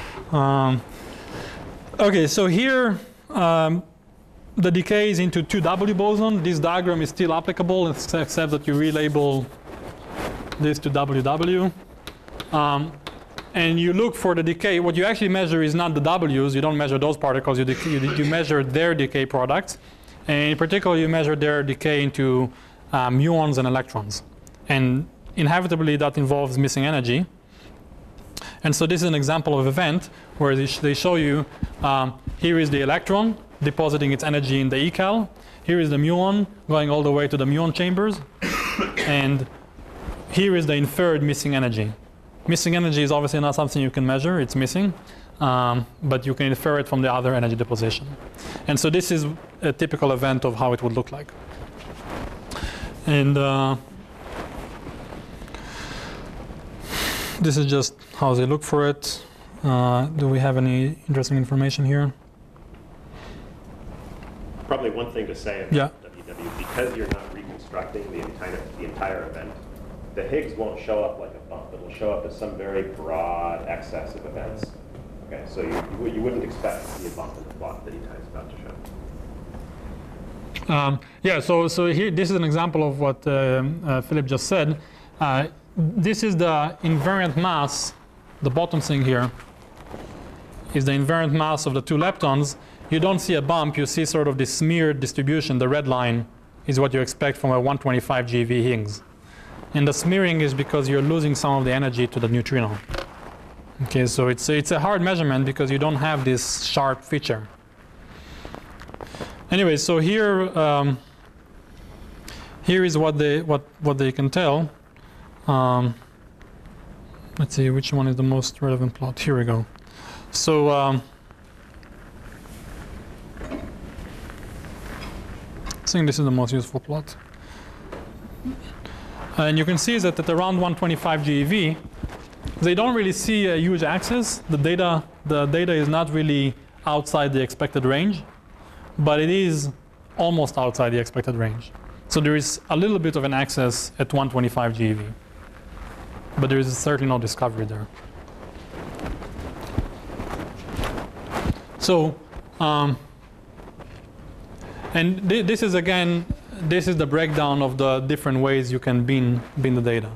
Okay, so here the decay is into 2W boson. This diagram is still applicable, except that you relabel this to WW. And you look for the decay. What you actually measure is not the W's. You don't measure those particles. You measure their decay products. And in particular, you measure their decay into muons and electrons. And inevitably, that involves missing energy. And so this is an example of event where they show you here is the electron depositing its energy in the ecal. Here is the muon going all the way to the muon chambers. And here is the inferred missing energy. Missing energy is obviously not something you can measure. It's missing. But you can infer it from the other energy deposition. And so this is a typical event of how it would look like. And this is just how they look for it. Do we have any interesting information here? Probably one thing to say about WW, because you're not reconstructing the entire event, the Higgs won't show up like a bump. It'll show up as some very broad excess of events. Okay, so you wouldn't expect to see a bump in the plot that Itai's about to show. So here, this is an example of what Philip just said. This is the invariant mass. The bottom thing here is the invariant mass of the two leptons. You don't see a bump. You see sort of this smeared distribution. The red line is what you expect from a 125 GeV Higgs. And the smearing is because you're losing some of the energy to the neutrino. Okay, so it's a hard measurement because you don't have this sharp feature. Anyway, so here here is what they can tell. Let's see which one is the most relevant plot. Here we go. So I think this is the most useful plot. And you can see that at around 125 GeV, they don't really see a huge axis. The data is not really outside the expected range, but it is almost outside the expected range. So there is a little bit of an axis at 125 GeV, but there is certainly no discovery there. So, and this is again, this is the breakdown of the different ways you can bin the data.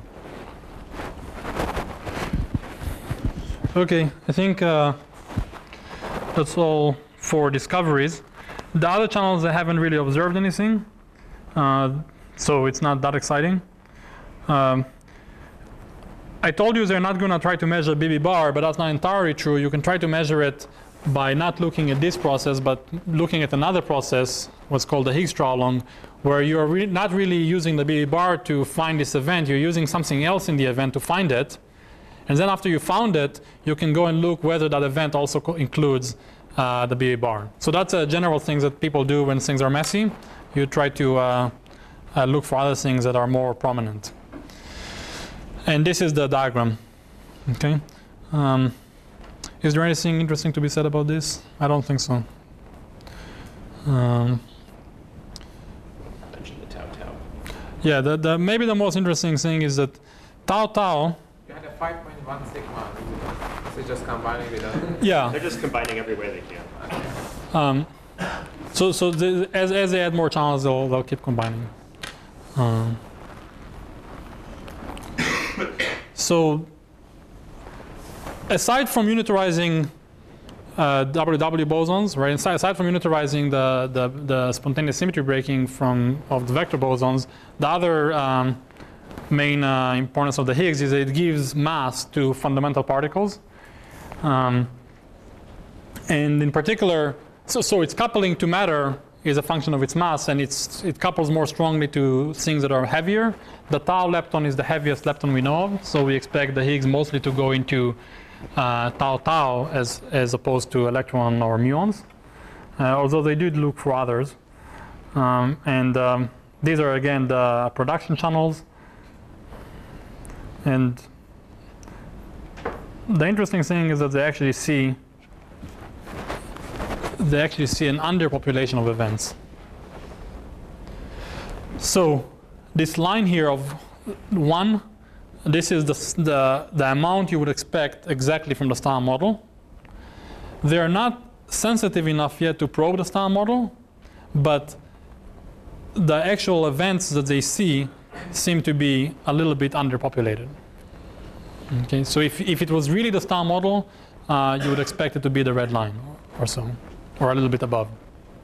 Okay, I think that's all for discoveries. The other channels, I haven't really observed anything, so it's not that exciting. I told you they're not going to try to measure BB bar, but that's not entirely true. You can try to measure it by not looking at this process, but looking at another process, what's called the Higgs-Strahlung, where you're not really using the BB bar to find this event. You're using something else in the event to find it. And then after you found it, you can go and look whether that event also includes the BB bar. So that's a general thing that people do when things are messy. You try to look for other things that are more prominent. And this is the diagram. Okay. Is there anything interesting to be said about this? I don't think so. Mention the tau tau. Yeah, maybe the most interesting thing is that tau tau. You had a 5.1 sigma. So just combining without. Yeah. They're just combining every way they can. As they add more channels, they'll keep combining. So aside from unitarizing WW bosons, right? Aside from unitarizing the spontaneous symmetry breaking of the vector bosons, the other main importance of the Higgs is that it gives mass to fundamental particles, and in particular, so its coupling to matter is a function of its mass, and it couples more strongly to things that are heavier. The tau lepton is the heaviest lepton we know of, so we expect the Higgs mostly to go into tau as opposed to electron or muons, although they did look for others. These are again the production channels. And the interesting thing is that they actually see an underpopulation of events. So this line here of 1, this is the amount you would expect exactly from the star model. They are not sensitive enough yet to probe the star model, but the actual events that they see seem to be a little bit underpopulated. Okay, so if it was really the star model, you would expect it to be the red line or so, or a little bit above.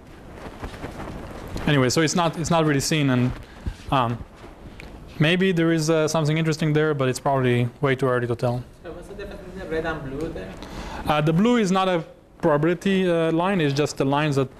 Anyway, so it's not really seen, and maybe there is something interesting there, but it's probably way too early to tell. So what's the difference between the red and blue there? The blue is not a probability line; it's just the lines that.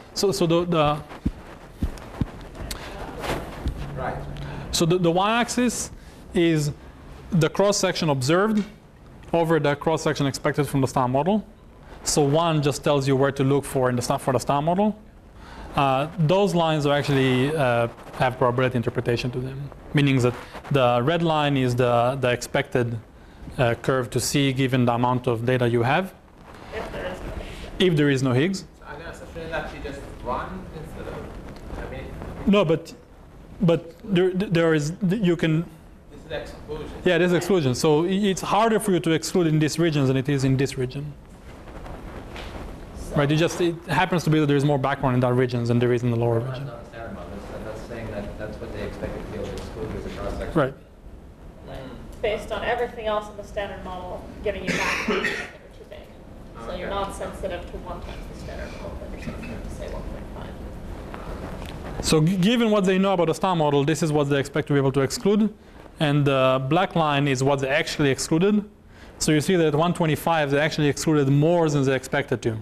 Right. So the y-axis is the cross-section observed over the cross-section expected from the star model. So 1 just tells you where to look for the star model. Those lines are actually have probability interpretation to them, meaning that the red line is the expected curve to see given the amount of data you have. If there is no Higgs. So are you assuming that you just 1 instead of? I mean. No, but there is you can. This is exclusion. Yeah, there's exclusion. So it's harder for you to exclude in these regions than it is in this region. Right? It happens to be that there's more background in that region than there is in the lower That's region. not a standard model. That's saying that that's what they expected to be able to exclude as a cross section. Right. Based on everything else in the standard model, giving you back too big. So you're not sensitive to 1 times the standard model, but you're sensitive to say 1.5. So given what they know about the star model, this is what they expect to be able to exclude. And the black line is what they actually excluded. So you see that at 125, they actually excluded more than they expected to.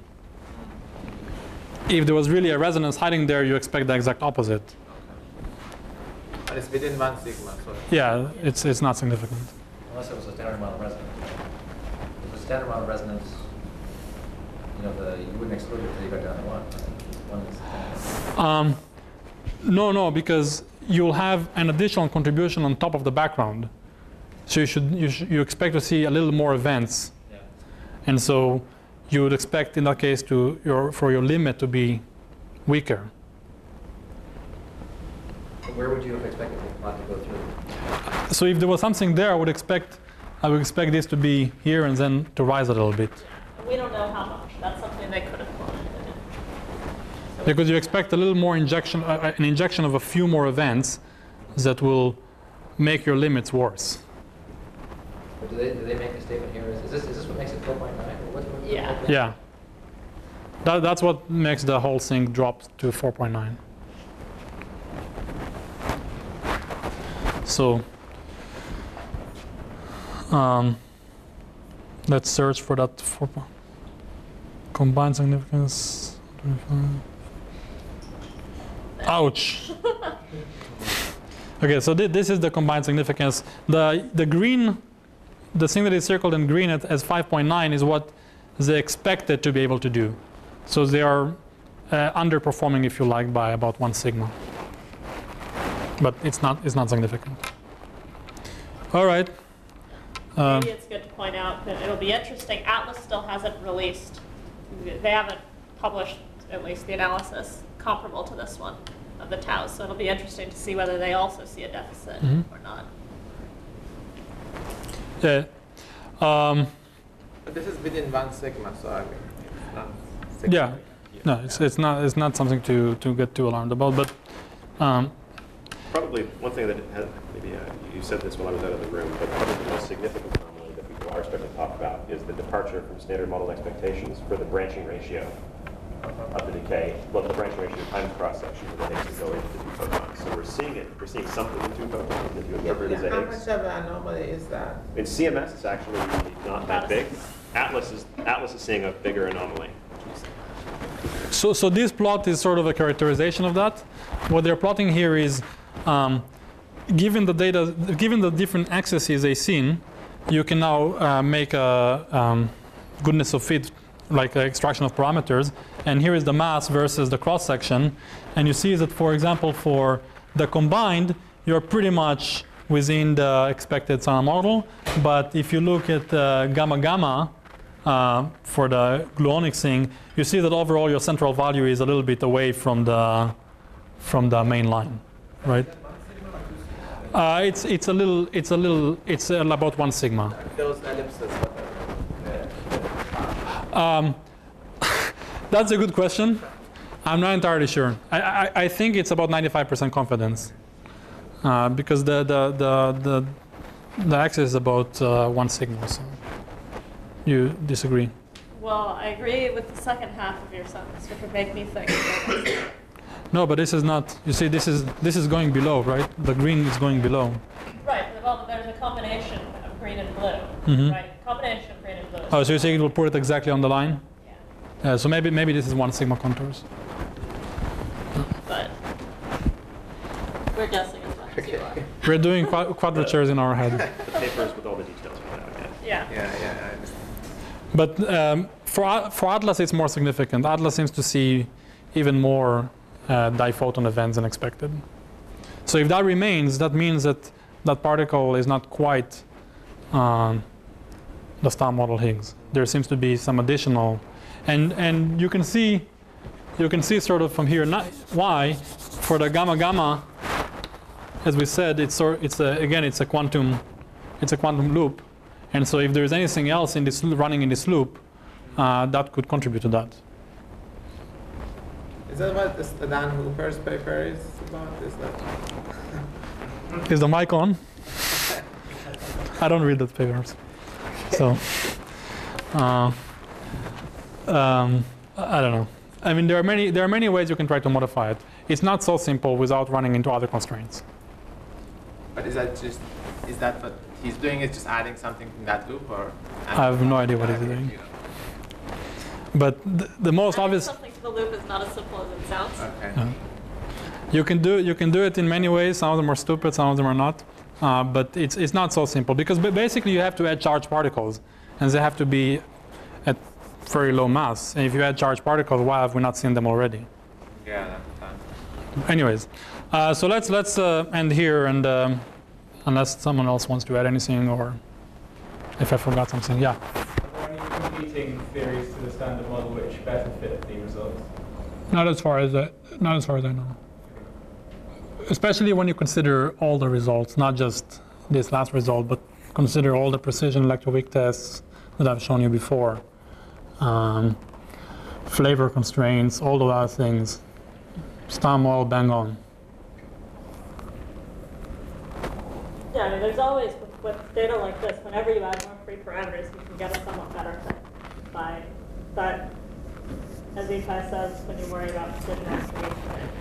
If there was really a resonance hiding there, you expect the exact opposite. But it's within 1 sigma. So Yeah, it's not significant. Unless it was a standard model resonance. If it was a standard model resonance, you wouldn't exclude it until you got down to 1. 1 is No, because you'll have an additional contribution on top of the background. So you expect to see a little more events. Yeah. And so you would expect in that case for your limit to be weaker. Where would you have expected the plot to go through? So if there was something there, I would expect this to be here and then to rise a little bit. We don't know how much. That's something they could have planned. Because you expect a little more injection, an injection of a few more events that will make your limits worse. But do they make a statement here? Is this what makes it 4.9? Yeah. Yeah. That's what makes the whole thing drop to 4.9. So let's search for that combined significance. 25. Ouch. Okay, so this is the combined significance. The green, the thing that is circled in green as 5.9 is what they expected to be able to do. So they are underperforming, if you like, by about 1 sigma. But it's not significant. All right. Maybe it's good to point out that it'll be interesting. Atlas still hasn't released. They haven't published at least the analysis comparable to this one of the taus. So it'll be interesting to see whether they also see a deficit or not. Yeah. But this is within 1 sigma, so I mean, it's not sigma. Yeah. No, it's not something to get too alarmed about. But Probably one thing that maybe you said this while I was out of the room, but probably the most significant anomaly that people are starting to talk about is the departure from standard model expectations for the branching ratio of the decay. Well, the branching ratio times cross section that it takes to go into the 2 photons. So we're seeing something in 2 photons that you interpret as a How Higgs. much of an anomaly is that? In CMS, it's actually not that big. Atlas is seeing a bigger anomaly. so this plot is sort of a characterization of that. What they're plotting here is, given the data, given the different axes they've seen, you can now make a goodness of fit, like an extraction of parameters. And here is the mass versus the cross section, and you see that, for example, for the combined, you're pretty much within the expected Sana model. But if you look at gamma gamma for the gluonics thing, you see that overall your central value is a little bit away from the main line, right? It's about 1 sigma. Those ellipses, That's a good question. I'm not entirely sure. I think it's about 95% confidence, because the axis is about 1 sigma. So you disagree? Well, I agree with the second half of your sentence, which would make me think. No, but this is not. You see, this is going below, right? The green is going below. Right. Well, there's a combination of green and blue. Mhm. Right. Combination of green and blue. Oh, so you're saying it will put it exactly on the line? Yeah. So maybe this is 1 sigma contours. But we're guessing as much as you are. We're doing quadratures in our head. The papers with all the details are out yet. Yeah. Yeah, I understand. But for Atlas, it's more significant. Atlas seems to see even more diphoton events than expected. So if that remains, that means that that particle is not quite the star model Higgs. There seems to be some additional, and you can see sort of from here why for the gamma gamma, as we said, it's a quantum loop, and so if there's anything else in this running in this loop, that could contribute to that. Is that what this Dan Hooper's paper is about? Is that? Is the mic on? I don't read those papers, so I don't know. I mean, there are many ways you can try to modify it. It's not so simple without running into other constraints. But is that what he's doing? Is just adding something in that loop, or? I have no idea what he's doing. You know. But the most Adding obvious. something to the loop is not as simple as it sounds. Okay. You can do it in many ways. Some of them are stupid, some of them are not. But it's not so simple, because basically you have to add charged particles, and they have to be at very low mass. And if you add charged particles, why have we not seen them already? Yeah. Anyways, so let's end here, and unless someone else wants to add anything, or if I forgot something, yeah. Are there any competing theories to the standard model which better fit the results? Not as far as I know. Especially when you consider all the results, not just this last result, but consider all the precision electroweak tests that I've shown you before. Flavor constraints, all those other things. Star model, bang on. Yeah, I mean, there's always, with data like this, whenever you add more free parameters, you can get a somewhat better fit. But as Itai says, when you worry about precision estimation,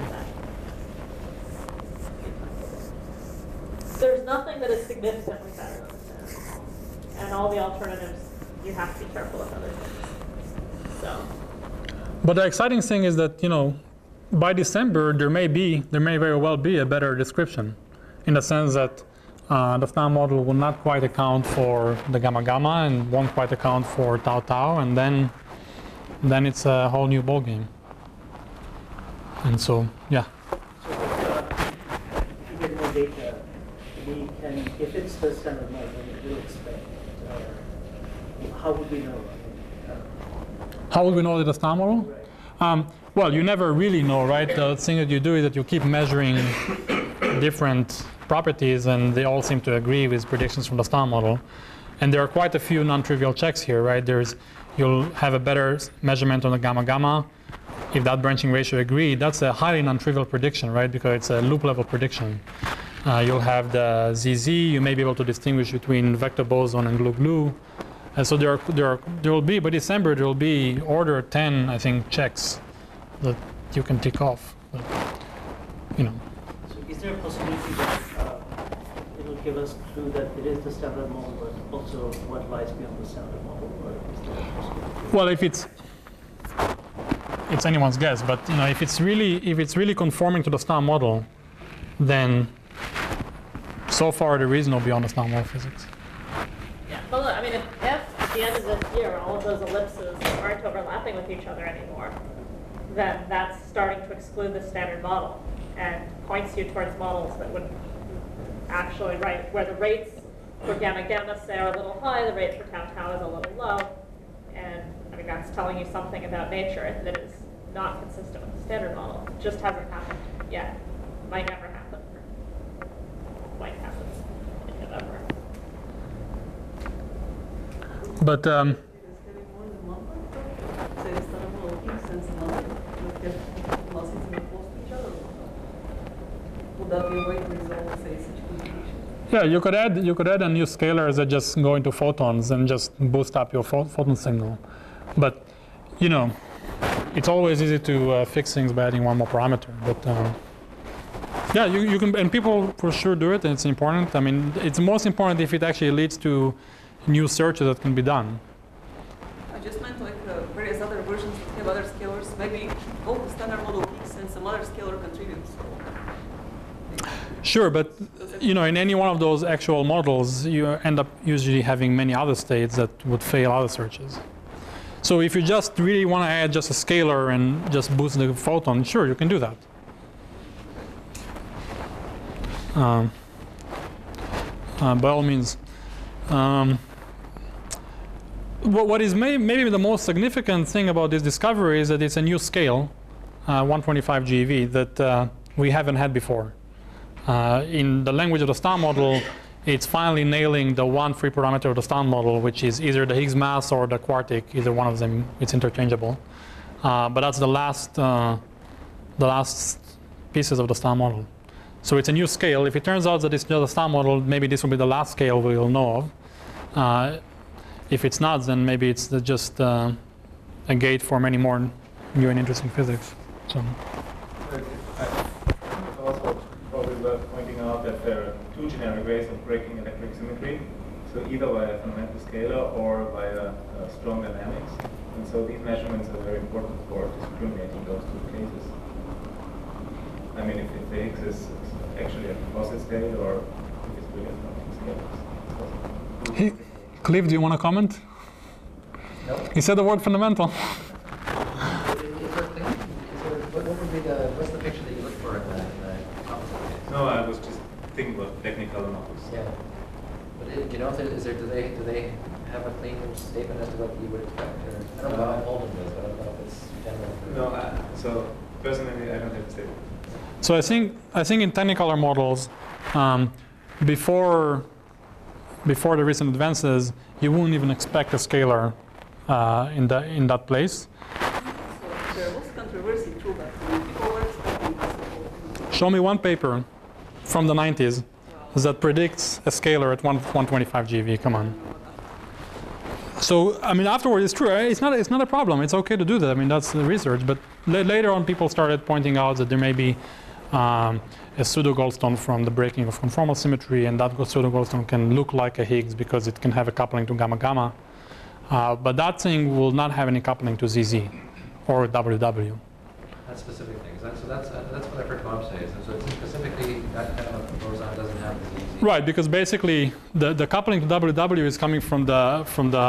there's nothing that is significantly better than this. And all the alternatives, you have to be careful with other things. So. But the exciting thing is that, by December, there may very well be a better description, in the sense that the star model will not quite account for the gamma gamma and won't quite account for tau tau, and then it's a whole new ballgame. And so, yeah. So if you get more data, we can, if it's the standard model, we will expect, how would we know? How would we know that it's star model? Right. Well, you never really know, right? The thing that you do is that you keep measuring different properties, and they all seem to agree with predictions from the star model. And there are quite a few non-trivial checks here, right? You'll have a better measurement on the gamma-gamma. If that branching ratio agreed, that's a highly non-trivial prediction, right? Because it's a loop-level prediction. You'll have the ZZ. You may be able to distinguish between vector boson and glue-glue. And so there will be, by December, there will be order 10, I think, checks that you can tick off. But, So is there a possibility that it will give us a clue that it is the standard model, but also what lies beyond the standard model? Or is there a possibility? Well, if it's anyone's guess, but if it's really conforming to the star model, then so far there is no beyond the star model physics. Yeah, but look, I mean, if at the end of this year all of those ellipses aren't overlapping with each other anymore, then that's starting to exclude the standard model and points you towards models that would actually, right, where the rates for gamma-gamma, say, are a little high, the rates for tau-tau is a little low, and I mean, that's telling you something about nature that is not consistent with the standard model. It just hasn't happened yet. Might never happen. Might happen in November. But would that be a way to resolve, say, such communication? yeah, you could add a new scalar that just go into photons and just boost up your photon signal. But it's always easy to fix things by adding one more parameter. But yeah, you can, and people for sure do it, and it's important. I mean, it's most important if it actually leads to new searches that can be done. I just meant like various other versions that have other scalars. Maybe both the standard model peaks and some other scalar contributes. Sure, but in any one of those actual models, you end up usually having many other states that would fail other searches. So if you just really want to add just a scalar and just boost the photon, sure, you can do that. By all means. What is maybe the most significant thing about this discovery is that it's a new scale, 125 GeV, that we haven't had before. In the language of the star model, it's finally nailing the one free parameter of the star model, which is either the Higgs mass or the quartic. Either one of them, it's interchangeable. But that's the last pieces of the star model. So it's a new scale. If it turns out that it's just a star model, maybe this will be the last scale we will know of. If it's not, then maybe it's just a gate for many more new and interesting physics. So. It's also probably worth pointing out that there are two generic ways of breaking electric symmetry. So either via a fundamental scalar or via strong dynamics. And so these measurements are very important for discriminating those two cases. I mean, if the Higgs is actually a composite scale or if it's really a fundamental scale. Cliff, do you want to comment? No. He said the word fundamental. What's the picture that you look for in the composite case? No, I was just thinking about technical models. Yeah. But do they have a clean statement as to what you would expect? Or, I don't know how Holden does, but I don't know if it's general. No, so personally, I don't have a statement. So I think in Technicolor models, before the recent advances, you wouldn't even expect a scalar in that place. So there was controversy too, but people were expecting this. Show me one paper from the 90s that predicts a scalar at 125 GeV. Come on. So I mean, afterward, it's true. It's not a problem. It's okay to do that. I mean, that's the research. But later on, people started pointing out that there may be a pseudo-Goldstone from the breaking of conformal symmetry, and that pseudo-Goldstone can look like a Higgs because it can have a coupling to gamma-gamma. But that thing will not have any coupling to ZZ or WW. That specific thing. So that's what I've heard Bob say. So it's specifically that kind of boson doesn't have the ZZ. Right, because basically the coupling to WW is coming from the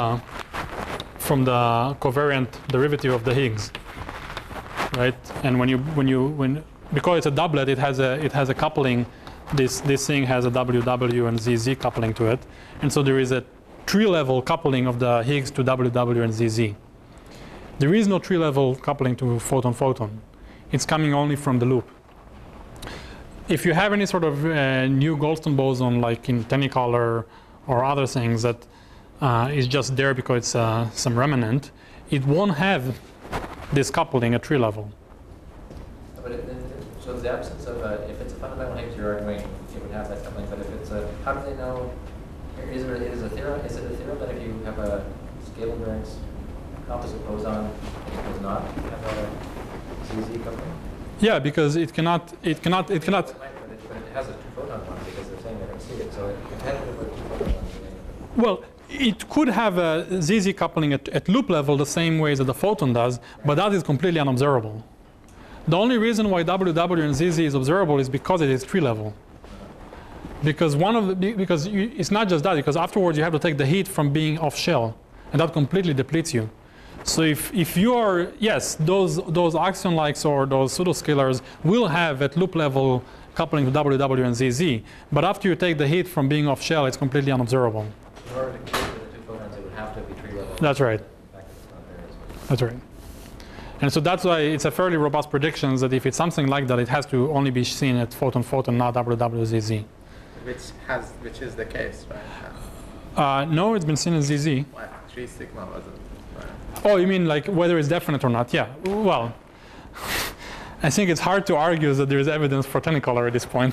covariant derivative of the Higgs, right? And when because it's a doublet, it has a coupling. This thing has a WW and ZZ coupling to it, and so there is a tree-level coupling of the Higgs to WW and ZZ. There is no tree-level coupling to photon-photon. It's coming only from the loop. If you have any sort of new Goldstone boson, like in Technicolor or other things that is just there because it's some remnant, it won't have this coupling at tree level. But so the absence of if it's a fundamental Higgs you're arguing, it would have that coupling. But if it's a, how do they know? Is it a theorem? Is it a theorem that if you have a scale invariance composite boson, it does not have a ZZ coupling? Yeah, because it cannot. But it has a two-photon one because they're saying they're going to see it. So it's competitive with two-photon ones. Well, it could have a ZZ coupling at loop level the same way that the photon does, but that is completely unobservable. The only reason why WW and ZZ is observable is because it is tree level. Because it's not just that, because afterwards you have to take the heat from being off shell, and that completely depletes you. So if you are, yes, those axion-likes or those pseudoscalars will have at loop level coupling to WW and ZZ, but after you take the heat from being off shell, it's completely unobservable. In order to keep the two photons, it would have to be tree level. That's right. In fact, it's not there as well. That's right. And so that's why it's a fairly robust prediction that if it's something like that, it has to only be seen at photon-photon, not WWZZ. Which is the case, right? No, it's been seen as ZZ. Well, 3 sigma wasn't. Right. Oh, you mean like whether it's definite or not? Yeah. Well, I think it's hard to argue that there is evidence for Technicolor at this point.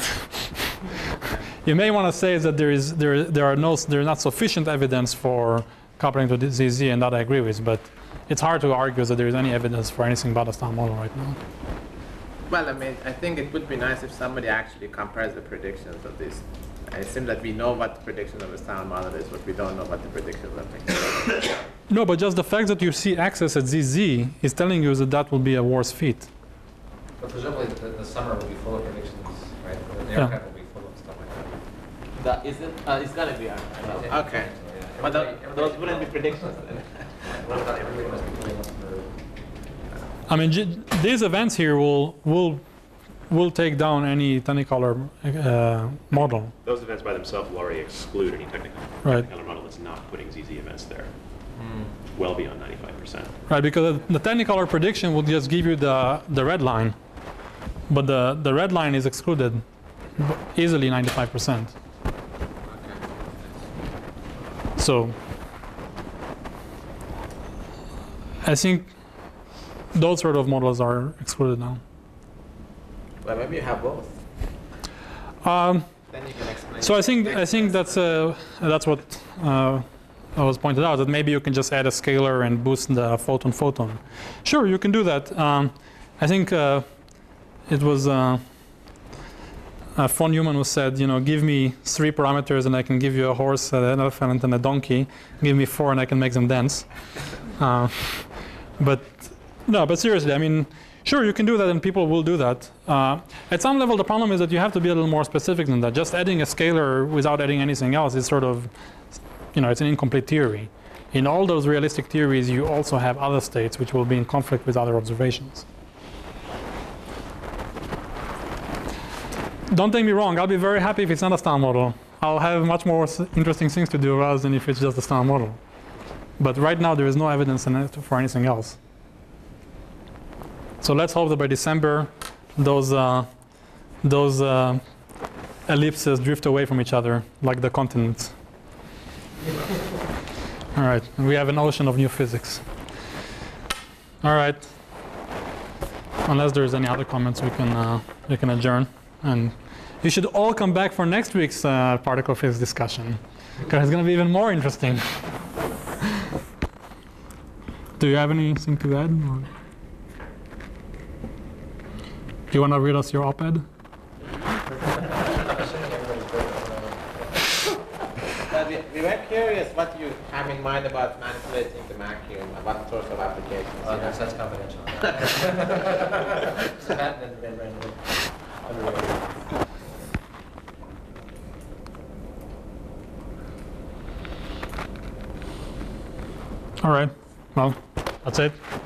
You may want to say that there is not sufficient evidence for coupling to ZZ, and that I agree with, but it's hard to argue that there is any evidence for anything but a star model right now. Well, I mean, I think it would be nice if somebody actually compares the predictions of this. It seems that we know what the predictions of the star model is, but we don't know what the predictions of Technicolor. No, but just the fact that you see access at ZZ is telling you that that will be a worse fit. But presumably the summer will be full of predictions, right? Or the Yeah. archive will be full of stuff like that. It's gonna be archived. Okay. But those wouldn't be predictions then. What about everybody must be pulling up for? I mean, these events here will take down any Technicolor model. Those events by themselves will already exclude any Right. Technicolor model that's not putting ZZ events there. Well beyond 95%. Right, because the Technicolor prediction will just give you the red line, but the red line is excluded easily 95%. So I think those sort of models are excluded now. Well, maybe you have both. Then you can explain. So I think that's what was pointed out, that maybe you can just add a scalar and boost the photon-photon. Sure, you can do that. I think it was von Neumann who said, give me 3 parameters and I can give you a horse, an elephant, and a donkey. Give me 4 and I can make them dance. But seriously, I mean, sure, you can do that and people will do that. At some level, the problem is that you have to be a little more specific than that. Just adding a scalar without adding anything else is sort of, it's an incomplete theory. In all those realistic theories, you also have other states which will be in conflict with other observations. Don't take me wrong, I'll be very happy if it's not a star model. I'll have much more interesting things to do rather than if it's just a star model. But right now there is no evidence for anything else. So let's hope that by December those ellipses drift away from each other like the continents. All right, and we have an ocean of new physics. All right. Unless there's any other comments, we can adjourn. And you should all come back for next week's particle physics discussion, because it's going to be even more interesting. Do you have anything to add? Or? Do you want to read us your op-ed? We were curious what you have in mind about manipulating the vacuum, what sorts of applications. Oh, that's confidential. All right. Well, that's it.